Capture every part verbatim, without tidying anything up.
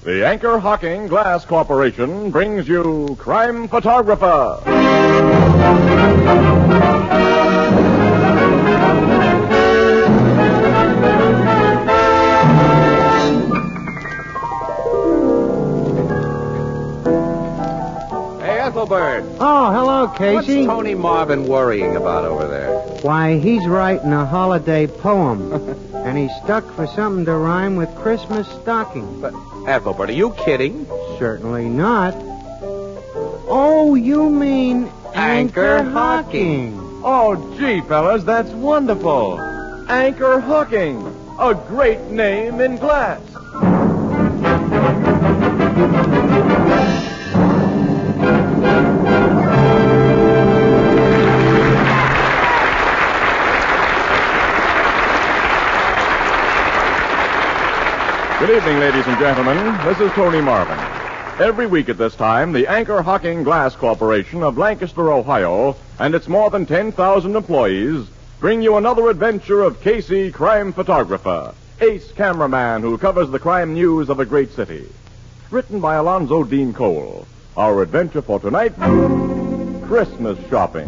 The Anchor Hocking Glass Corporation brings you Crime Photographer. Hey, Ethelbert. Oh, hello, Casey. What's Tony Marvin worrying about over there? Why, he's writing a holiday poem. And he's stuck for something to rhyme with Christmas stocking. But, Ethelbert, are you kidding? Certainly not. Oh, you mean Anchor Anchor Hocking. Hocking. Oh, gee, fellas, that's wonderful. Anchor Hocking, a great name in glass. Good evening, ladies and gentlemen. This is Tony Marvin. Every week at this time, the Anchor Hocking Glass Corporation of Lancaster, Ohio, and its more than ten thousand employees bring you another adventure of Casey, crime photographer, ace cameraman who covers the crime news of a great city. Written by Alonzo Dean Cole. Our adventure for tonight, Christmas shopping.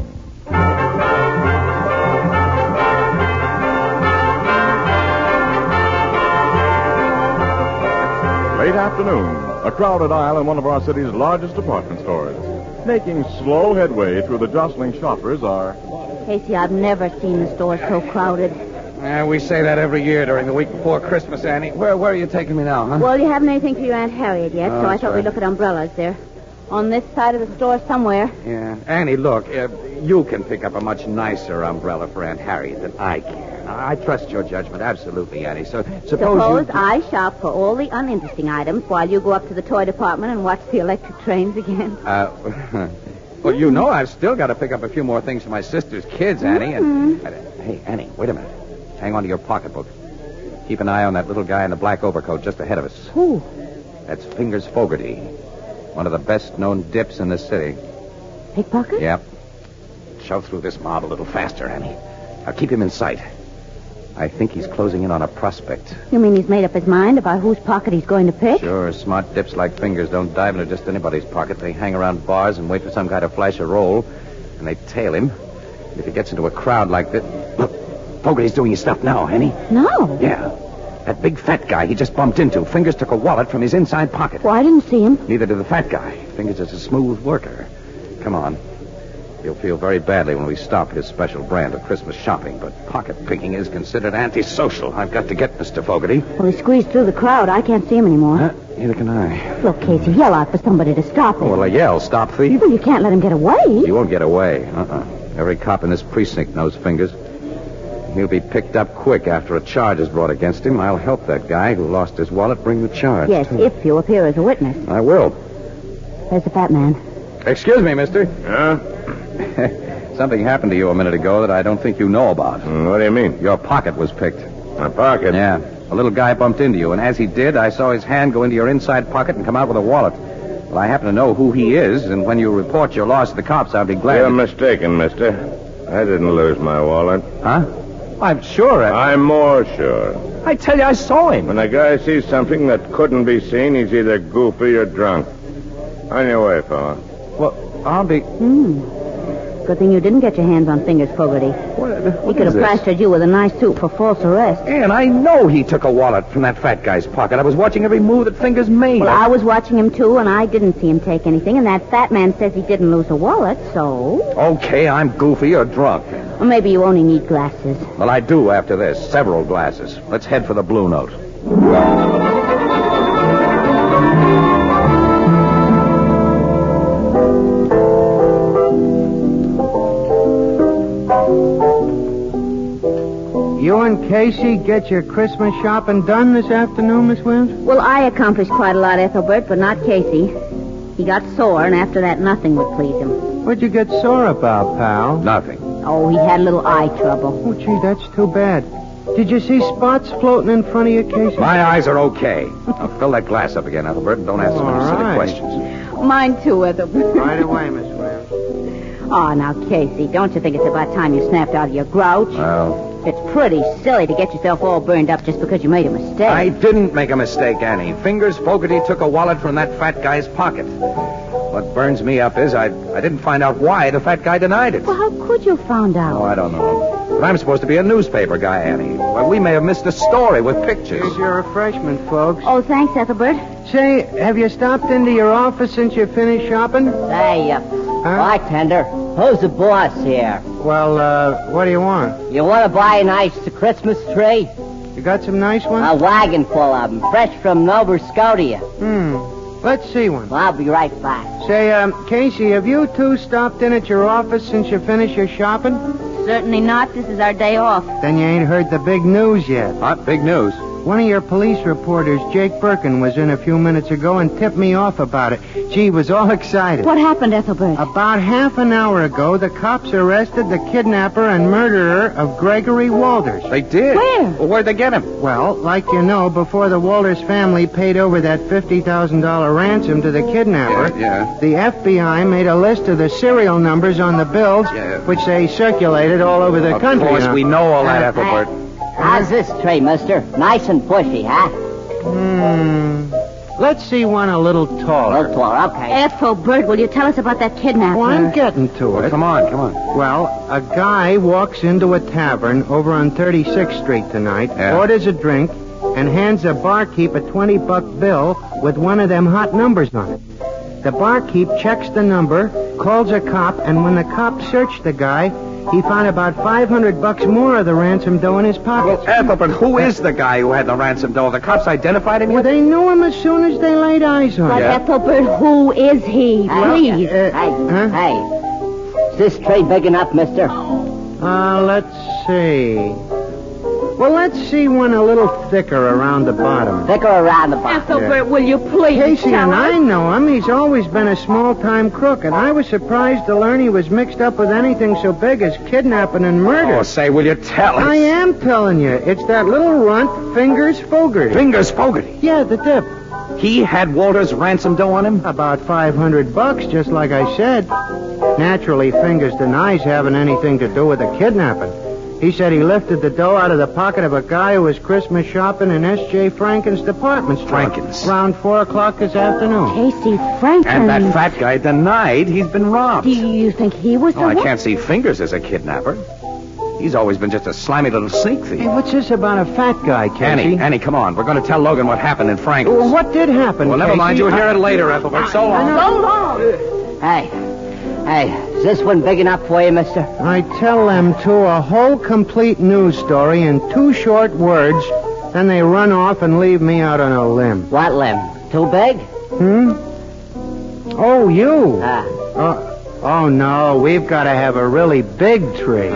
Late afternoon, a crowded aisle in one of our city's largest department stores. Making slow headway through the jostling shoppers are... Casey, I've never seen the store so crowded. Yeah, we say that every year during the week before Christmas, Annie. Where, where are you taking me now, huh? Well, you haven't anything for your Aunt Harriet yet, Oh, so I that's thought right. we'd look at umbrellas. They're on this side of the store somewhere. Yeah. Annie, look, uh, you can pick up a much nicer umbrella for Aunt Harriet than I can. I trust your judgment, absolutely, Annie. So suppose, Suppose you... I shop for all the uninteresting items while you go up to the toy department and watch the electric trains again. Uh, well, you know I've still got to pick up a few more things for my sister's kids, Annie. And, Mm-hmm. and hey, Annie, wait a minute. Hang on to your pocketbook. Keep an eye on that little guy in the black overcoat just ahead of us. Who? That's Fingers Fogarty, one of the best-known dips in the city. Pickpocket? Yep. Shove through this mob a little faster, Annie. Now keep him in sight. I think he's closing in on a prospect. You mean he's made up his mind about whose pocket he's going to pick? Sure, smart dips like Fingers don't dive into just anybody's pocket. They hang around bars and wait for some guy to flash a roll, and they tail him. And if he gets into a crowd like this... Look, Fogarty's doing his stuff now, Annie. No. Yeah. That big fat guy he just bumped into. Fingers took a wallet from his inside pocket. Well, I didn't see him. Neither did the fat guy. Fingers is a smooth worker. Come on. He'll feel very badly when we stop his special brand of Christmas shopping, but pocket picking is considered antisocial. I've got to get Mister Fogarty. Well, he squeezed through the crowd. I can't see him anymore. Huh? Neither can I. Look, Casey, yell out for somebody to stop him. Oh, well, I yell, stop thief. Well, you can't let him get away. He won't get away. Uh-uh. Every cop in this precinct knows Fingers. He'll be picked up quick after a charge is brought against him. I'll help that guy who lost his wallet bring the charge. Yes, too. if you appear as a witness. I will. There's the fat man. Excuse me, mister. Huh? Something happened to you a minute ago that I don't think you know about. Mm, what do you mean? Your pocket was picked. My pocket? Yeah. A little guy bumped into you, and as he did, I saw his hand go into your inside pocket and come out with a wallet. Well, I happen to know who he is, and when you report your loss to the cops, I'll be glad... You're to... mistaken, mister. I didn't lose my wallet. Huh? I'm sure. I... I'm more sure. I tell you, I saw him. When a guy sees something that couldn't be seen, he's either goofy or drunk. On your way, fella. Well, I'll be... Hmm. Good thing you didn't get your hands on Fingers, Fogarty. What, He what could is have this? plastered you with a nice suit for false arrest. And I know he took a wallet from that fat guy's pocket. I was watching every move that Fingers made. Well, I was watching him, too, and I didn't see him take anything, and that fat man says he didn't lose a wallet, so... Okay, I'm goofy or drunk. Or maybe you only need glasses. Well, I do after this. Several glasses. Let's head for the Blue Note. You and Casey get your Christmas shopping done this afternoon, Miss Williams? Well, I accomplished quite a lot, Ethelbert, but not Casey. He got sore, and after that, nothing would please him. What'd you get sore about, pal? Nothing. Oh, he had a little eye trouble. Oh, gee, that's too bad. Did you see spots floating in front of you, Casey? My eyes are okay. Now fill that glass up again, Ethelbert, and don't ask so many All silly right. questions. Mine, too, Ethelbert. Right away, Miss Williams. Oh, now, Casey, don't you think it's about time you snapped out of your grouch? Well, It's pretty silly to get yourself all burned up just because you made a mistake. I didn't make a mistake, Annie. Fingers Fogarty took a wallet from that fat guy's pocket. What burns me up is I, I didn't find out why the fat guy denied it. Well, how could you find out? Oh, I don't know. But I'm supposed to be a newspaper guy, Annie. Well, we may have missed a story with pictures. Here's your refreshment, folks. Oh, thanks, Ethelbert. Say, have you stopped into your office since you finished shopping? Hey, uh, bartender, who's the boss here? Well, uh, what do you want? You want to buy a nice Christmas tree? You got some nice ones? A wagon full of them, fresh from Nova Scotia. Hmm. Let's see one. Well, I'll be right back. Say, um, Casey, have you two stopped in at your office since you finished your shopping? Certainly not. This is our day off. Then you ain't heard the big news yet. What? Big news. One of your police reporters, Jake Birkin, was in a few minutes ago and tipped me off about it. Gee, was all excited. What happened, Ethelbert? About half an hour ago, the cops arrested the kidnapper and murderer of Gregory Walters. They did? Where? Well, where'd they get him? Well, like you know, before the Walters family paid over that fifty thousand dollars ransom to the kidnapper, Yeah, yeah. the F B I made a list of the serial numbers on the bills, Yeah. which they circulated all over the Of country. course, you know. we know all that, Uh, Ethelbert. How's this tree, mister? Nice and bushy, huh? Hmm. Let's see one a little Little taller. taller, okay. Ethelbert, will you tell us about that kidnapper? Well, I'm getting to Well, it. come on, come on. Well, a guy walks into a tavern over on thirty-sixth Street tonight, Yeah. orders a drink, and hands a barkeep a twenty-buck bill with one of them hot numbers on it. The barkeep checks the number, calls a cop, and when the cop searched the guy, he found about five hundred bucks more of the ransom dough in his pocket. Well, Ethelbert, who is the guy who had the ransom dough? The cops identified him Well, yet? they knew him as soon as they laid eyes on But him. Yeah. Ethelbert, who is he? Please. Uh, Hey, huh? hey. Is this tree big enough, mister? Uh, let's see. Well, let's see one a little thicker around the bottom. Thicker around the bottom. Ethelbert, will you please Casey tell and us? I know him. He's always been a small-time crook, and I was surprised to learn he was mixed up with anything so big as kidnapping and murder. Oh, say, will you tell us? I am telling you. It's that little runt, Fingers Fogarty. Fingers Fogarty. Yeah, the dip. He had Walter's ransom dough on him? About five hundred bucks, just like I said. Naturally, Fingers denies having anything to do with the kidnapping. He said he lifted the dough out of the pocket of a guy who was Christmas shopping in S J Franken's department store. Franken's? Around four o'clock this afternoon. Casey Franklin. And that fat guy denied he's been robbed. Do you think he was the Oh, I one? can't see Fingers as a kidnapper. He's always been just a slimy little sneak thief. Hey, what's this about a fat guy, Casey? Annie, Annie, come on. We're going to tell Logan what happened in Franken's. Well, what did happen, Well, never Casey? mind. You'll hear it later, Ethelbert. So long. So long. Hey, hey, is this one big enough for you, mister? I tell them two a whole complete news story in two short words, then they run off and leave me out on a limb. What limb? Too big? Hmm? Oh, you. Ah. Uh, oh, no, we've got to have a really big tree.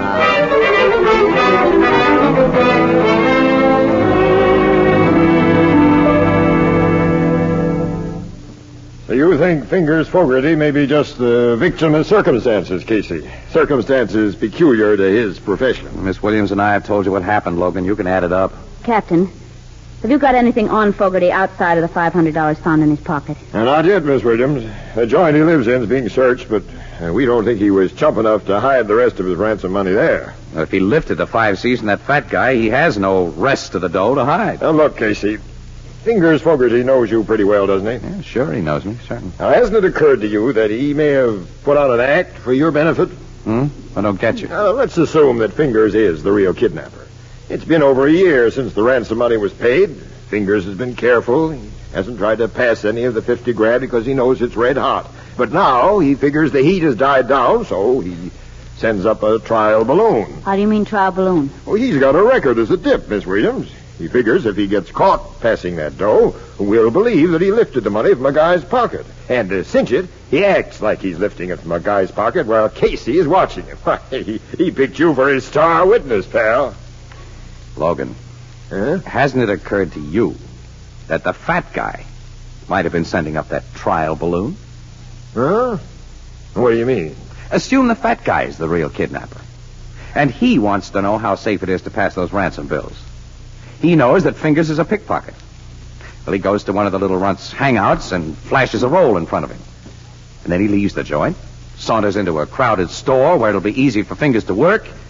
So you think Fingers Fogarty may be just the victim of circumstances, Casey? Circumstances peculiar to his profession. Miss Williams and I have told you what happened, Logan. You can add it up. Captain, have you got anything on Fogarty outside of the five hundred dollars found in his pocket? And not yet, Miss Williams. The joint he lives in is being searched, but uh, we don't think he was chump enough to hide the rest of his ransom money there. Now, if he lifted the five C's from that fat guy, he has no rest of the dough to hide. Now, look, Casey. Fingers Fogarty knows you pretty well, doesn't he? Yeah, sure, he knows me, certainly. Now, hasn't it occurred to you that he may have put on an act for your benefit? Hmm? I don't get you. Now, let's assume that Fingers is the real kidnapper. It's been over a year since the ransom money was paid. Fingers has been careful. He hasn't tried to pass any of the fifty grand because he knows it's red hot. But now he figures the heat has died down, so he sends up a trial balloon. How do you mean trial balloon? Well, he's got a record as a tip, Miss Williams. He figures if he gets caught passing that dough, we'll believe that he lifted the money from a guy's pocket. And to cinch it, he acts like he's lifting it from a guy's pocket while Casey is watching him. he, he picked you for his star witness, pal. Logan, Huh? hasn't it occurred to you that the fat guy might have been sending up that trial balloon? Huh? What do you mean? Assume the fat guy is the real kidnapper. And he wants to know how safe it is to pass those ransom bills. He knows that Fingers is a pickpocket. Well, he goes to one of the little runt's hangouts and flashes a roll in front of him. And then he leaves the joint, saunters into a crowded store where it'll be easy for Fingers to work,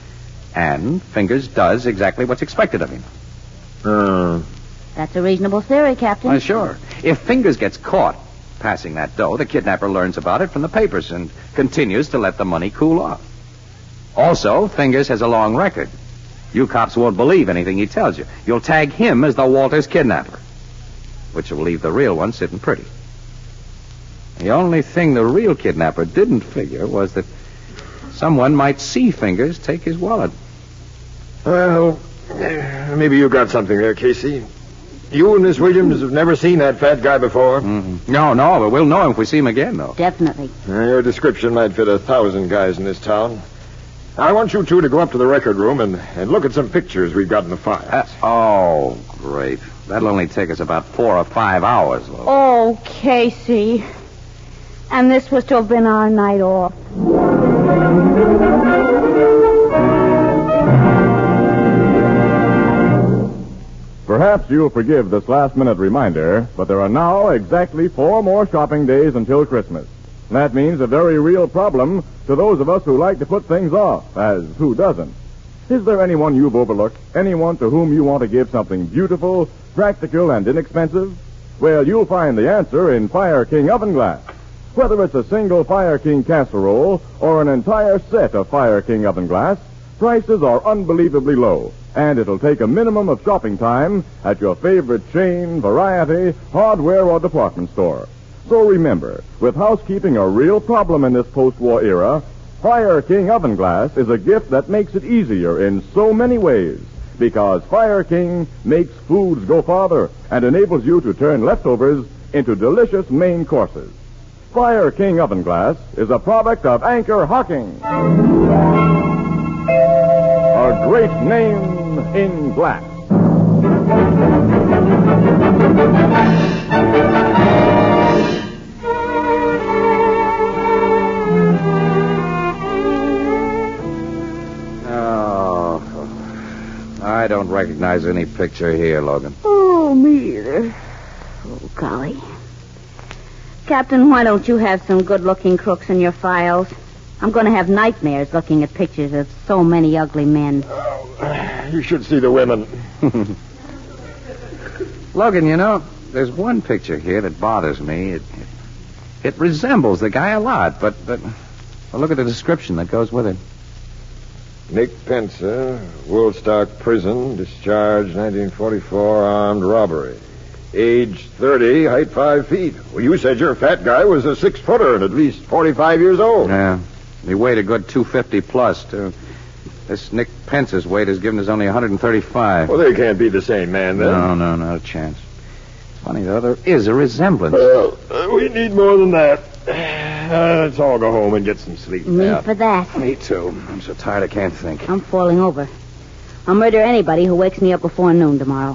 And Fingers does exactly what's expected of him. Uh, That's a reasonable theory, Captain. Why, sure. If Fingers gets caught passing that dough, the kidnapper learns about it from the papers and continues to let the money cool off. Also, Fingers has a long record. You cops won't believe anything he tells you. You'll tag him as the Walters kidnapper, which will leave the real one sitting pretty. The only thing the real kidnapper didn't figure was that someone might see Fingers take his wallet. well, eh, maybe you got something there, Casey. You and Miss Williams have never seen that fat guy before. Mm-hmm. No, no, but we'll know him if we see him again, though. Definitely. Uh, your description might fit a thousand guys in this town. I want you two to go up to the record room and, and look at some pictures we've got in the files. Uh, oh, great. That'll only take us about four or five hours, Logan. Oh, Casey. And this was to have been our night off. Perhaps you'll forgive this last-minute reminder, but there are now exactly four more shopping days until Christmas. That means a very real problem to those of us who like to put things off, as who doesn't? Is there anyone you've overlooked? Anyone to whom you want to give something beautiful, practical, and inexpensive? Well, you'll find the answer in Fire King oven glass. Whether it's a single Fire King casserole or an entire set of Fire King oven glass, prices are unbelievably low, and it'll take a minimum of shopping time at your favorite chain, variety, hardware, or department store. So remember, with housekeeping a real problem in this post-war era, Fire King oven glass is a gift that makes it easier in so many ways, because Fire King makes foods go farther and enables you to turn leftovers into delicious main courses. Fire King oven glass is a product of Anchor Hocking. A great name in glass. I don't recognize any picture here, Logan. Oh, me either. Oh, golly. Captain, why don't you have some good-looking crooks in your files? I'm going to have nightmares looking at pictures of so many ugly men. Oh, you should see the women. Logan, you know, there's one picture here that bothers me. It, it, it resembles the guy a lot, but, but well, look at the description that goes with it. Nick Pensa, Woolstock Prison, discharged nineteen forty-four, armed robbery. Age thirty, height five feet. Well, you said your fat guy was a six-footer and at least forty-five years old. Yeah. He weighed a good two fifty plus, too. This Nick Pence's weight is given as only one thirty-five. Well, they can't be the same man, then. No, no, not a chance. Funny, though, there is a resemblance. Well, uh, we need more than that. Uh, let's all go home and get some sleep. Me Yeah. for that. Me, too. I'm so tired I can't think. I'm falling over. I'll murder anybody who wakes me up before noon tomorrow.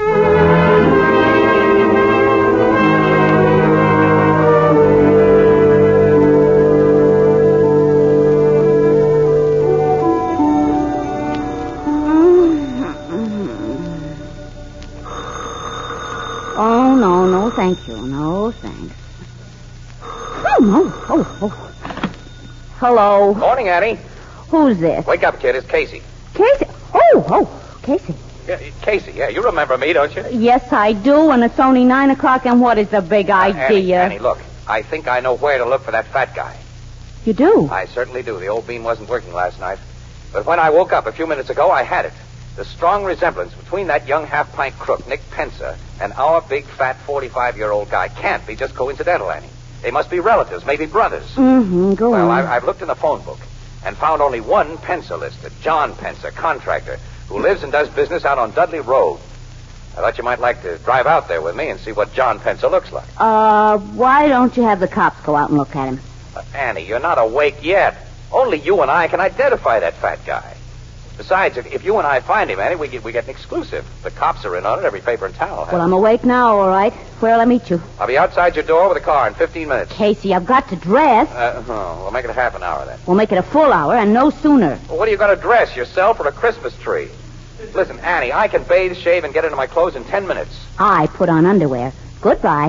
Oh, no, no, thank you. No, thanks. Oh, no. Oh, oh. Hello. Morning, Annie. Who's this? Wake up, kid. It's Casey. Casey. Oh, oh, Casey. Yeah, Casey, yeah, you remember me, don't you? Yes, I do, and it's only nine o'clock, and what is the big Annie, idea? Annie, look. I think I know where to look for that fat guy. You do? I certainly do. The old beam wasn't working last night. But when I woke up a few minutes ago, I had it. The strong resemblance between that young half-pint crook, Nick Pensa, and our big, fat, forty-five-year-old guy can't be just coincidental, Annie. They must be relatives, maybe brothers. Mm-hmm, go Well, on. I, I've looked in the phone book and found only one Pensa listed, John Pensa, contractor, who lives and does business out on Dudley Road. I thought you might like to drive out there with me and see what John Pensa looks like. Uh, why don't you have the cops go out and look at him? Uh, Annie, you're not awake yet. Only you and I can identify that fat guy. Besides, if, if you and I find him, Annie, we get, we get an exclusive. The cops are in on it. Every paper in town will have Well, it. I'm awake now, all right. Where'll I meet you? I'll be outside your door with a car in fifteen minutes. Casey, I've got to dress. Uh, oh, we'll make it a half an hour then. We'll make it a full hour, and no sooner. Well, what are you going to dress, yourself or a Christmas tree? Listen, Annie, I can bathe, shave, and get into my clothes in ten minutes. I put on underwear. Goodbye.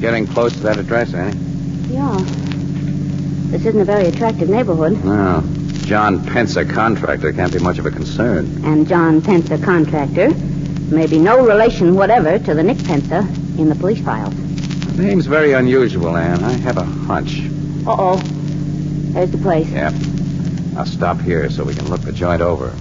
getting close to that address, Annie? Yeah. This isn't a very attractive neighborhood. No. John Pence, a contractor, can't be much of a concern. And John Pence, a contractor, may be no relation whatever to the Nick Pence in the police files. The name's very unusual, Ann. I have a hunch. Uh-oh. There's the place. Yep. I'll stop here so we can look the joint over.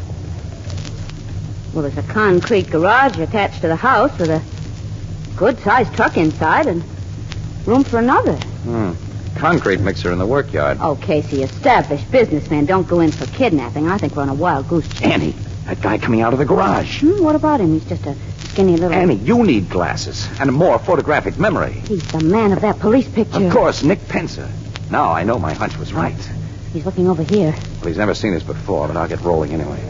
Well, there's a concrete garage attached to the house with a good-sized truck inside and room for another. Hmm. Concrete mixer in the workyard. Oh, Casey, established businessmen don't go in for kidnapping. I think we're on a wild goose chase. Annie, that guy coming out of the garage. Hmm, what about him? He's just a skinny little... Annie, you need glasses and a more photographic memory. He's the man of that police picture. Of course, Nick Pence. Now I know my hunch was right. He's looking over here. Well, he's never seen us before, but I'll get rolling anyway.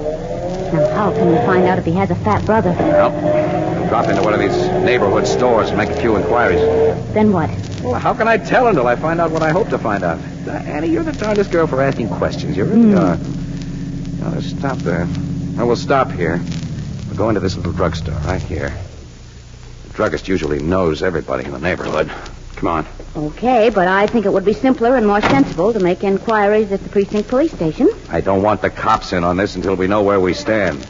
Now, how can we find out if he has a fat brother? Well, we'll drop into one of these neighborhood stores and make a few inquiries. Then what? Well, how can I tell until I find out what I hope to find out? Uh, Annie, you're the darndest girl for asking questions. You really Mm. are. Now, let's stop there. Well, we'll stop here. We'll go into this little drugstore right here. The druggist usually knows everybody in the neighborhood. Come on. Okay, but I think it would be simpler and more sensible to make inquiries at the precinct police station. I don't want the cops in on this until we know where we stand.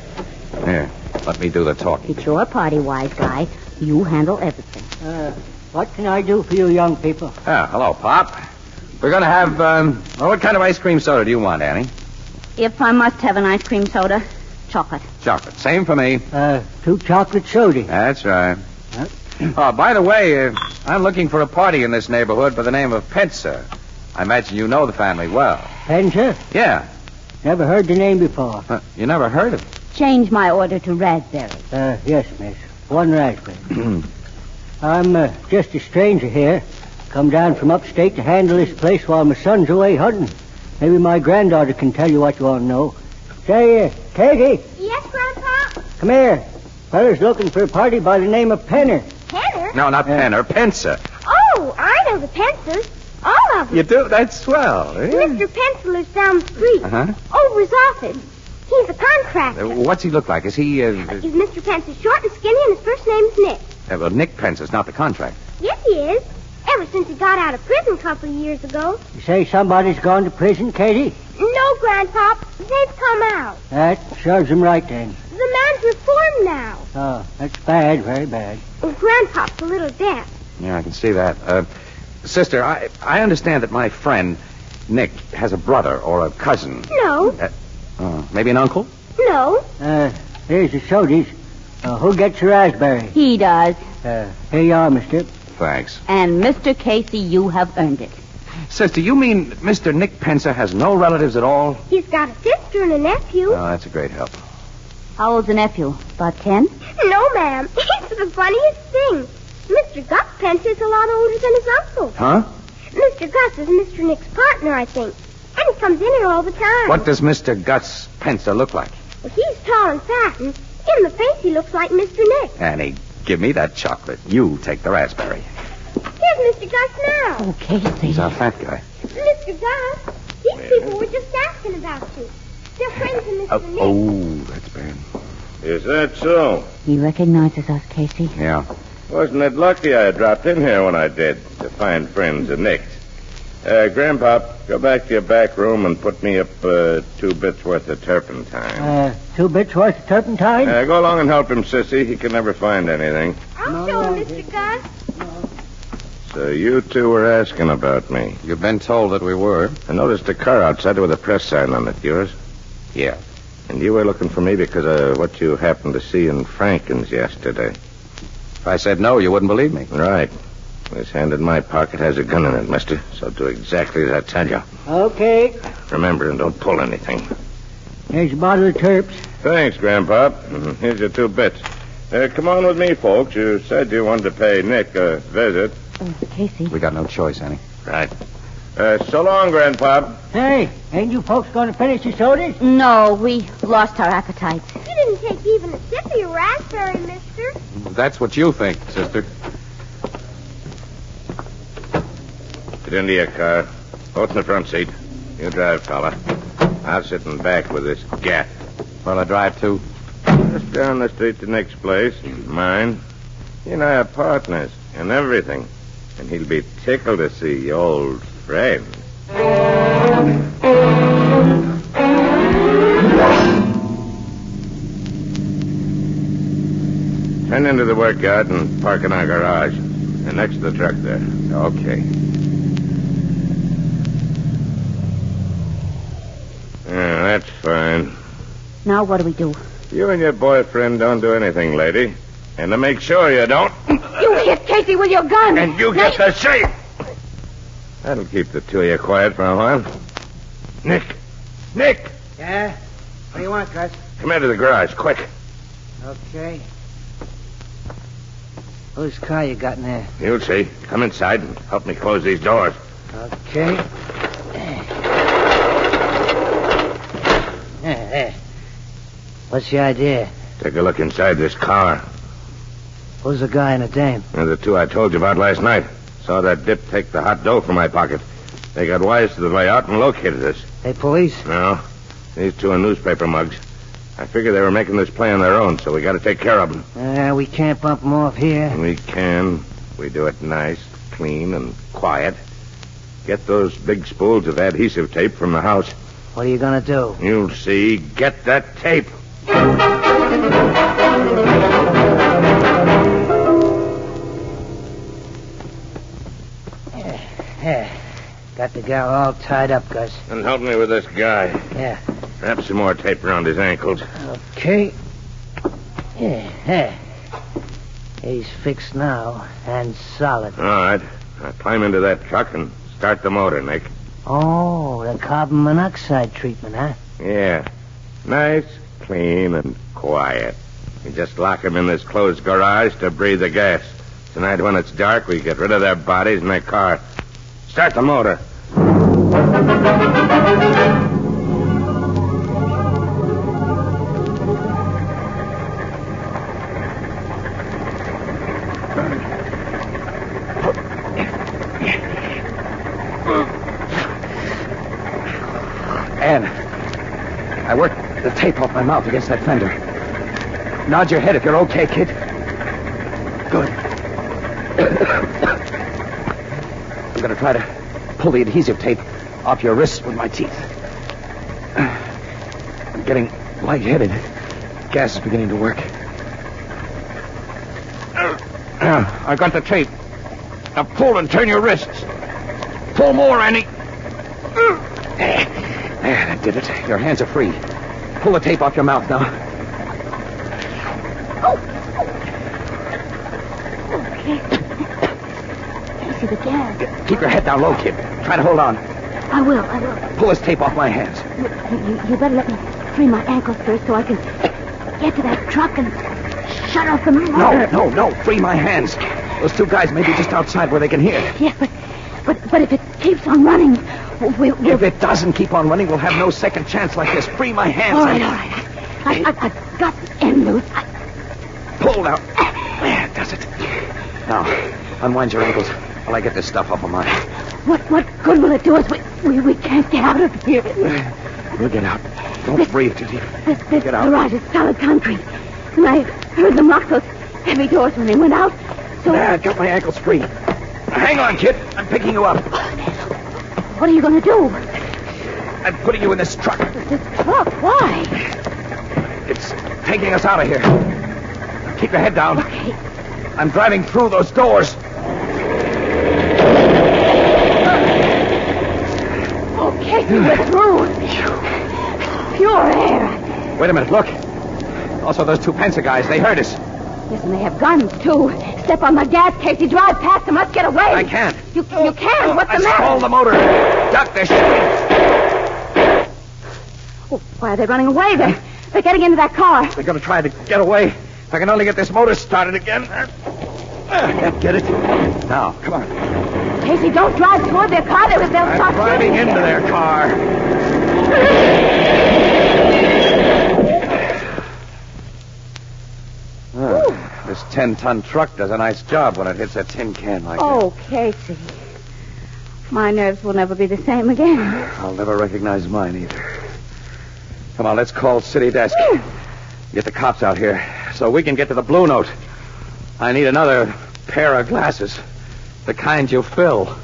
Here, let me do the talking. It's your party, wise guy. You handle everything. Uh, what can I do for you young people? Ah, hello, Pop. We're going to have, um, well, what kind of ice cream soda do you want, Annie? If I must have an ice cream soda, chocolate. Chocolate. Same for me. Uh, two chocolate sodas. That's right. Huh? Oh, by the way, uh, I'm looking for a party in this neighborhood by the name of Pence. I imagine you know the family well. Pencer? Yeah. Never heard the name before. Uh, you never heard of it? Change my order to raspberry. Uh, yes, miss. One raspberry. I'm uh, just a stranger here. Come down from upstate to handle this place while my son's away hunting. Maybe my granddaughter can tell you what you want to know. Say, uh, Katie, Yes, Grandpa? come here. Fella's looking for a party by the name of Penner. Penner? No, not Yeah. Penner, Pence. Oh, I know the Pencers. All of them. You do? That's swell. Eh? Mister Pencil lives down the street. Uh-huh. Over his office. He's a contractor. Uh, what's he look like? Is he, uh, He's Mister Pence is short and skinny, and his first name's Nick. uh, well, Nick Pence is not the contractor. Yes, he is. Ever since he got out of prison a couple of years ago. You say somebody's gone to prison, Katie? No, Grandpa. They've come out. That serves him right then. The man's reformed now. Oh, that's bad, very bad. And Grandpa's a little deaf. Yeah, I can see that. Uh, sister, I, I understand that my friend, Nick, has a brother or a cousin. No, Uh, oh, maybe an uncle? no. Uh, here's the sodas. Uh, who gets your raspberry? He does. Uh, here you are, mister. Thanks. And Mister Casey, you have earned it. Sister, you mean Mister Nick Pencer has no relatives at all? He's got a sister and a nephew. Oh, that's a great help. How old's the nephew? About ten? No, ma'am. It's the funniest thing. Mister Gus Pence is a lot older than his uncle. Huh? Mister Gus is Mister Nick's partner, I think. And he comes in here all the time. What does Mister Gus Pencer look like? Well, he's tall and fat, and in the face he looks like Mister Nick. Annie, give me that chocolate. You take the raspberry. Here's Mister Gus now. Oh, Casey. He's our fat guy. Mister Gus, these people were just asking about you. They're friends of Mister Oh, Nick. oh, that's bad. Is that so? He recognizes us, Casey. Yeah. Wasn't it lucky I dropped in here when I did to find friends of Nick's? Uh, Grandpop, go back to your back room and put me up uh, two bits worth of turpentine. Uh, two bits worth of turpentine? Uh, go along and help him, Sissy. He can never find anything. I'll show him, Mister Gus. So you two were asking about me. You've been told that we were. I noticed a car outside with a press sign on it. Yours? Yeah. And you were looking for me because of what you happened to see in Franken's yesterday. If I said no, you wouldn't believe me. Right. This hand in my pocket has a gun in it, mister. So do exactly as I tell you. Okay. Remember, and don't pull anything. Here's a bottle of terps. Thanks, Grandpa. Mhm. Here's your two bits. Uh, come on with me, folks. You said you wanted to pay Nick a visit. Oh, Casey. We got no choice, Annie. Right. Uh, so long, Grandpa. Hey, ain't you folks going to finish your sodas? No, we lost our appetites. You didn't take even a sip of your raspberry, mister. That's what you think, sister. Get into your car. Both in the front seat. You drive, fella. I'll sit in back with this gat. Well, I drive too. Just down the street to Nick's place. Mine. He and I are partners. and everything. And he'll be tickled to see your old friend. Turn into the work yard and park in our garage. And next to the truck there. Okay. Yeah, that's fine. Now what do we do? You and your boyfriend don't do anything, lady. And to make sure you don't... You hit Casey with your gun. And you get the shape. That'll keep the two of you quiet for a while. Nick. Nick! Yeah? What do you want, Gus? Come into the garage, quick. Okay. Whose car you got in there? You'll see. Come inside and help me close these doors. Okay. There, there. What's the idea? Take a look inside this car. Who's the guy and the dame? They're the two I told you about last night. Saw that dip take the hot dough from my pocket. They got wise to the layout and located us. They police? No. These two are newspaper mugs. I figure they were making this play on their own, so we got to take care of them. Uh, we can't bump them off here. We can. We do it nice, clean, and quiet. Get those big spools of adhesive tape from the house. What are you going to do? You'll see. Get that tape. Yeah. Got the gal all tied up, Gus. And help me with this guy. Yeah. Wrap some more tape around his ankles. Okay. Yeah, yeah. He's fixed now and solid. All right. Now climb into that truck and start the motor, Nick. Oh, the carbon monoxide treatment, huh? Yeah. Nice, clean, and quiet. You just lock them in this closed garage to breathe the gas. Tonight when it's dark, we get rid of their bodies in their car. Start the motor. Ann, I worked the tape off my mouth against that fender. Nod your head if you're okay, kid. Good. I'm going to try to pull the adhesive tape off your wrists with my teeth. I'm getting lightheaded. Gas is beginning to work. I got the tape. Now pull and turn your wrists. Pull more, Annie. There, that did it. Your hands are free. Pull the tape off your mouth now. Okay. Casey, the gas. Keep your head down low, kid. Try to hold on. I will, I will. Pull this tape off my hands. You, you, you better let me free my ankles first so I can get to that truck and shut off the motor. No, no, no. Free my hands. Those two guys may be just outside where they can hear. Yeah, but, but, but if it keeps on running, we'll, we'll... If it doesn't keep on running, we'll have no second chance like this. Free my hands. All right, all right. I, I, I've got the end loose. I... Pull now. There, does it. Now, unwind your ankles while I get this stuff off of mine. What what good will it do us? We, we, we can't get out of here. We'll get out. Don't this, breathe, Judy. This, this Get out. garage is solid concrete. And I heard them lock those heavy doors when they went out. So... There, I got my ankles free. Hang on, kid. I'm picking you up. What are you going to do? I'm putting you in this truck. This truck? Why? It's taking us out of here. Keep your head down. Okay. I'm driving through those doors. Okay, we're through. Pure air. Wait a minute, look. Also, those two Pensa guys, they heard us. Listen, they have guns, too. Step on the gas, Casey. Drive past them. Let's get away. I can't. You, you can't. What's I the matter? stalled the motor. Duck, they're shooting. Oh, why are they running away? They're, they're getting into that car. They're going to try to get away. If I can only get this motor started again. Uh, get it? Now, come on. Casey, don't drive toward their car. They'll, they'll I'm start driving shooting. into their car. Oh, this ten-ton truck does a nice job when it hits a tin can like Oh, Casey. My nerves will never be the same again. that. I'll never recognize mine either. Come on, let's call City Desk. Get the cops out here so we can get to the Blue Note. I need another pair of glasses. The kind you fill.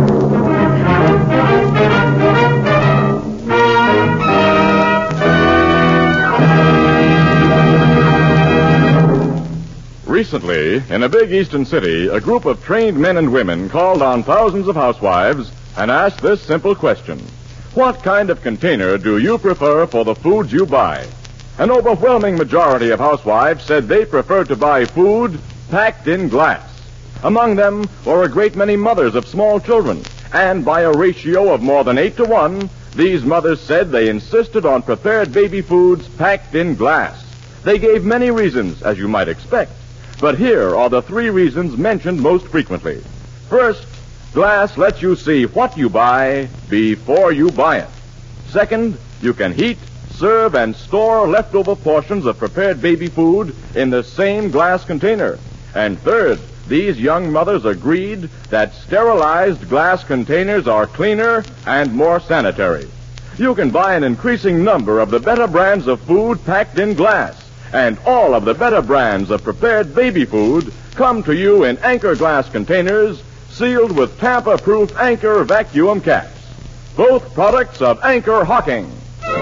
Recently, in a big eastern city, a group of trained men and women called on thousands of housewives and asked this simple question. What kind of container do you prefer for the foods you buy? An overwhelming majority of housewives said they preferred to buy food packed in glass. Among them were a great many mothers of small children, and by a ratio of more than eight to one, these mothers said they insisted on prepared baby foods packed in glass. They gave many reasons, as you might expect. But here are the three reasons mentioned most frequently. First, glass lets you see what you buy before you buy it. Second, you can heat, serve, and store leftover portions of prepared baby food in the same glass container. And third, these young mothers agreed that sterilized glass containers are cleaner and more sanitary. You can buy an increasing number of the better brands of food packed in glass. And all of the better brands of prepared baby food come to you in Anchor glass containers sealed with tamper-proof Anchor vacuum caps. Both products of Anchor Hocking.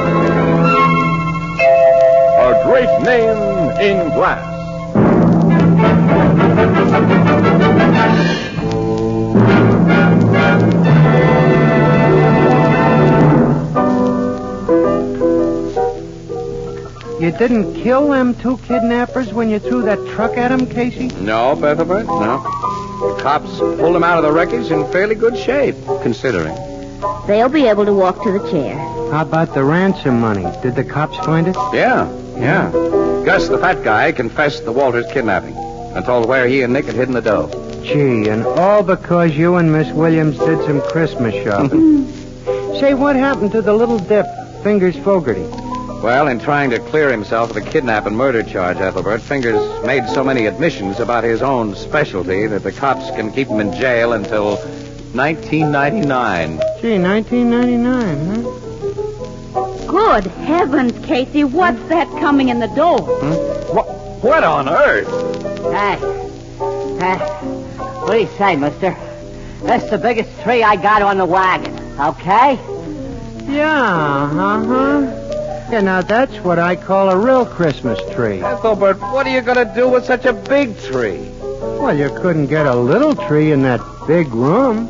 A great name in glass. You didn't kill them two kidnappers when you threw that truck at them, Casey? No, Bethelbert, no. The cops pulled him out of the wreckage in fairly good shape, considering. They'll be able to walk to the chair. How about the ransom money? Did the cops find it? Yeah, yeah. Gus, the fat guy, confessed the Walters kidnapping and told where he and Nick had hidden the dough. Gee, and all because you and Miss Williams did some Christmas shopping. Say, what happened to the little dip, Fingers Fogarty? Well, in trying to clear himself of the kidnap and murder charge, Ethelbert, Fingers made so many admissions about his own specialty that the cops can keep him in jail until nineteen ninety-nine. Gee, nineteen ninety-nine, huh? Good heavens, Casey, what's that coming in the door? Hmm? What, what on earth? Hey, hey, what do you say, mister? That's the biggest tree I got on the wagon, okay? Yeah, uh-huh. Yeah, now that's what I call a real Christmas tree. Ethelbert, what are you going to do with such a big tree? Well, you couldn't get a little tree in that big room.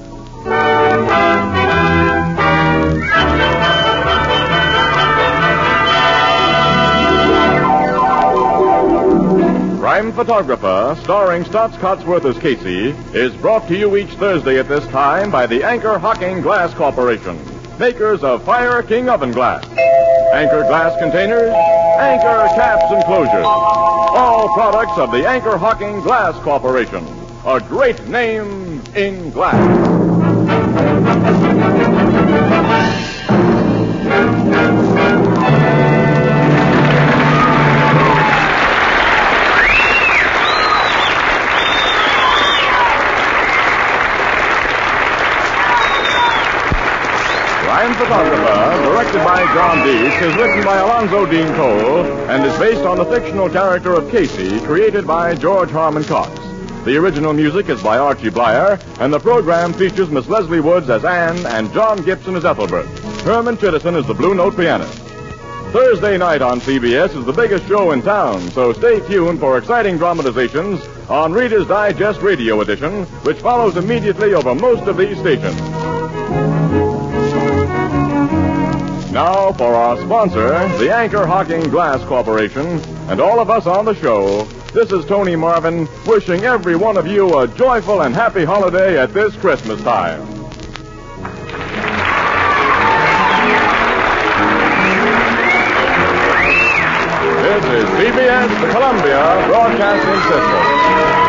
Crime Photographer, starring Stotts Cotsworth as Casey, is brought to you each Thursday at this time by the Anchor Hocking Glass Corporation, makers of Fire King Oven Glass. Anchor glass containers, Anchor caps and closures. All products of the Anchor Hocking Glass Corporation. A great name in glass. Crime Photographer, directed by John Deese, is written by Alonzo Dean Cole and is based on the fictional character of Casey, created by George Harmon Cox. The original music is by Archie Blyer, and the program features Miss Leslie Woods as Anne and John Gibson as Ethelbert. Herman Chittison is the Blue Note pianist. Thursday night on C B S is the biggest show in town, so stay tuned for exciting dramatizations on Reader's Digest Radio Edition, which follows immediately over most of these stations. Now, for our sponsor, the Anchor Hocking Glass Corporation, and all of us on the show, this is Tony Marvin wishing every one of you a joyful and happy holiday at this Christmas time. This is C B S, the Columbia Broadcasting System.